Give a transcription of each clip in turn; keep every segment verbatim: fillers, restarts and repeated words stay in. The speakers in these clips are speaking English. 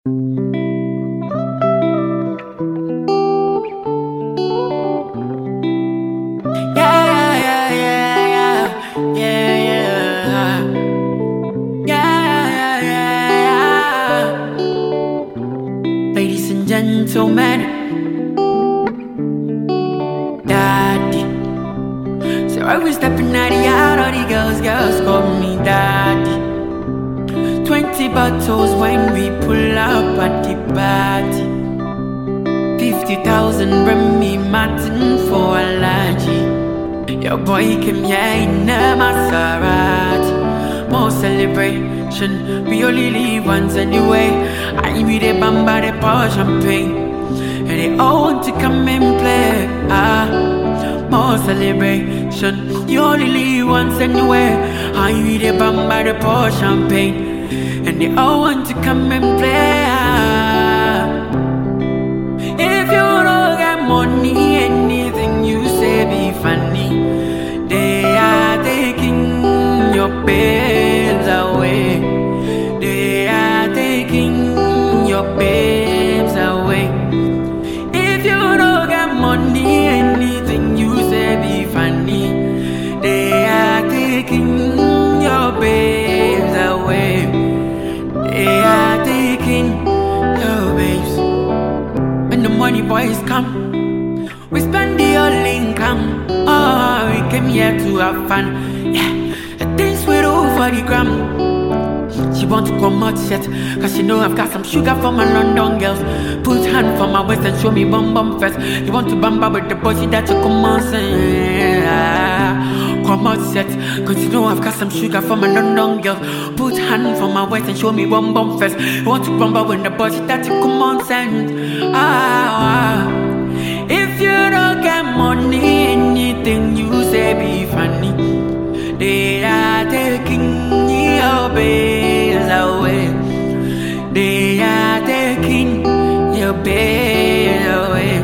Yeah, yeah, yeah, yeah, yeah, yeah, yeah, yeah, yeah, yeah. Ladies and gentlemen, daddy. So I was stepping out the yard, all the girls, girls call me daddy. Twenty bottles when we pull up at the party. Fifty thousand Remy Martin for a allergy. Your boy came here in a Maserati. More celebration, we only live once anyway. I be the bamba, they pour champagne, and they all want to come and play. Ah, more celebration, you only live once anyway. I be the bamba, they pour champagne, and they all want to come and play. Ah, if you don't get money, anything you say be funny. They are taking your babes away. They are taking your babes away. If you don't get money, anything you say be funny. They are taking your babes away. They are taking your babes. When the money boys come, we spend the whole income. Oh, we came here to have fun. Yeah, the things we do for the gram. She want to come out yet, cause she know I've got some sugar for my London girls. Put hand for my waist and show me bum bum first. You want to bamba with the boy, she that you come on say, yeah. Come out yet, cause you know I've got some sugar for my London girls. Put hand for my waist and show me bum bum first. You want to bamba with the boy, she that you come on send. Ah, ah. If you don't get money, anything you say be funny. They are taking your babes away. They are taking your babes away.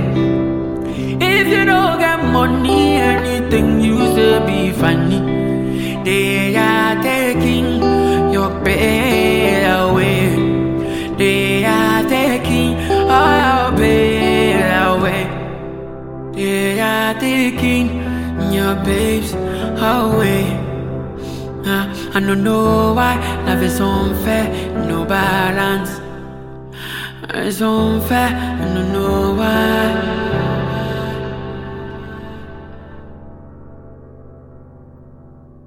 If you don't get money, anything you say be funny. They are taking your babes away. They are taking your babes away. They are taking your babes away. uh, I don't know why love is unfair, no balance. It's unfair, I don't know why.